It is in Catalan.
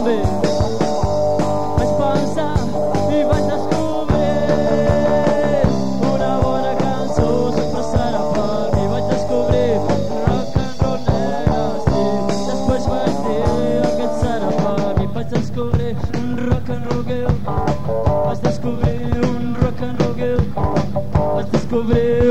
descobrir. Vaig pensar i vaig descobrir una bona cançó sempre serà per mi. Vaig descobrir rock and roll negre, sí. Després vaig dir aquest serà per mi. Vaig descobrir un rock and roll girl. Vaig descobrir un rock and roll girl. Vaig descobrir